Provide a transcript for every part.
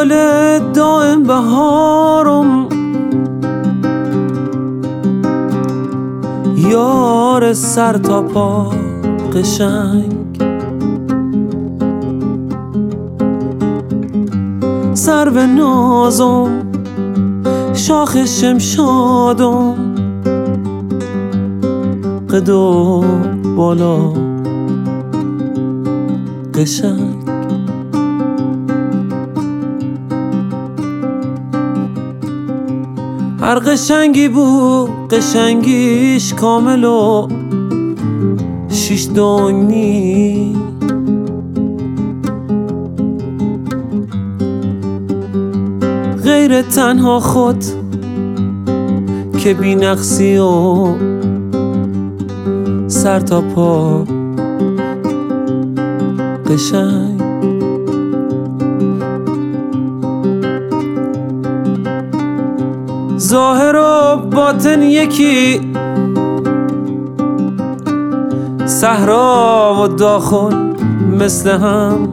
گل دائم بهارم، یار سر تا پا قشنگ، سر به نازم شاخ شمشادم، قد و بالا قشنگ. هر قشنگی بود قشنگیش کامل و شیش دونی، غیر تنها خود که بی نقصی و سر تا پا قشنگ. ظاهر و باطن یکی، صحرا و داخل مثل هم،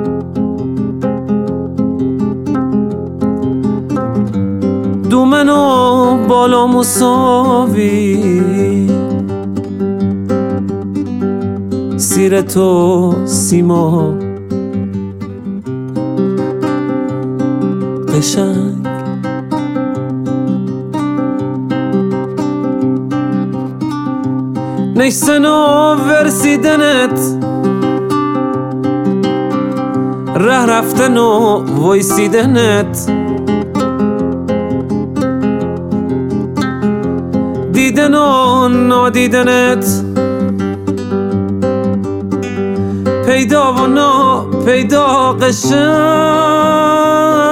دومن و بالا مساوی، سیرت و سیما قشنگ. نشسن و ورسیدنت، ره رفتن و ویسیدنت، دیدن و نادیدنت، پیدا و ناپیدا قشنگ.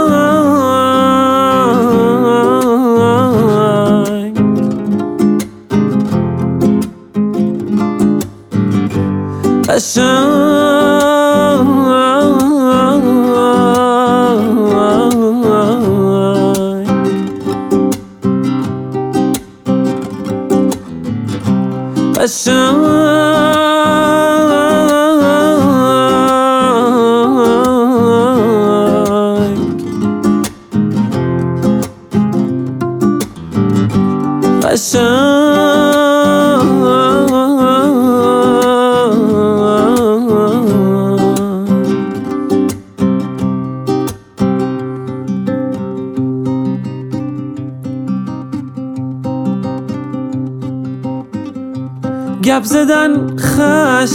گپ زدن خش،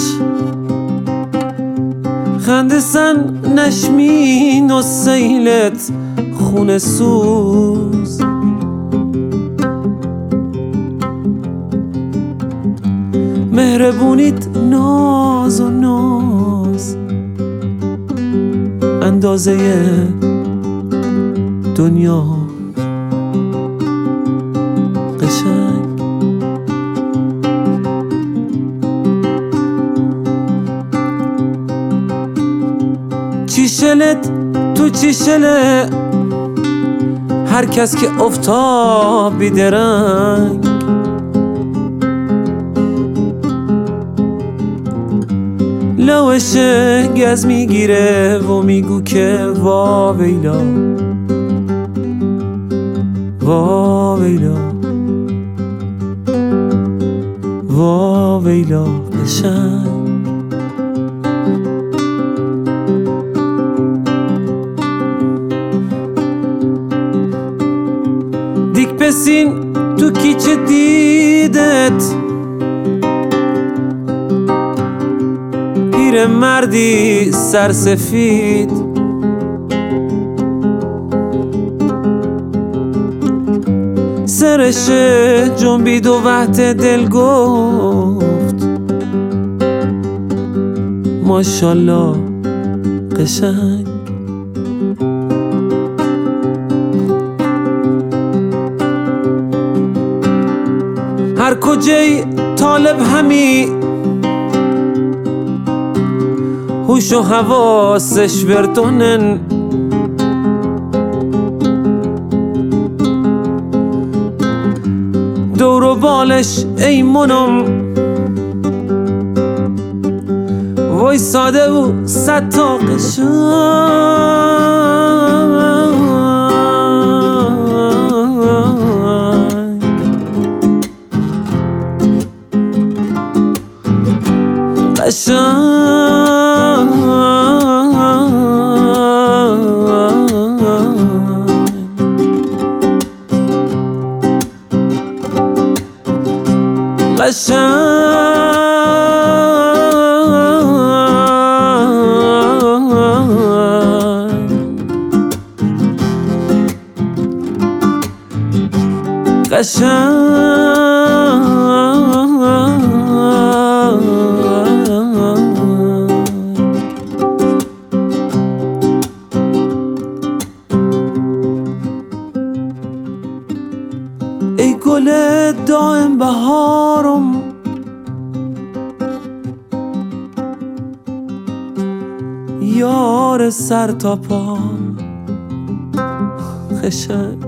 خندسن نشمین و سیلت خون سوز، مهربونیت ناز و ناز، اندازه دنیا قشنگ. چیشلت تو چیشله هر کس که افتاد بیدرنگ، لوش گز میگیره و میگو که وا ویلا، وا ویلا، وا ویلا قشنگ. دیک پسین تو کیچه دیدت، پیر مردی سرسفید، سرش جنبید و وقت دل گفت ماشالله قشنگ. هر کجای طالب همی، هوش و حواسش ورتونن، دور و بالش ایمونم وای ساده و صد تا قشنگ. ای گل دائم بهارم، یار سر تا پام قشنگ،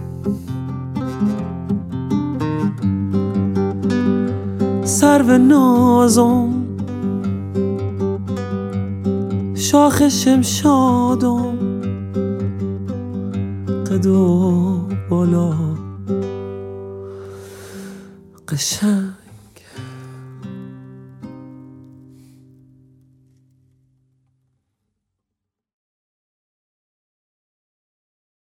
سرو نازم، شاخ شمشادم، قد و بالا قشنگ.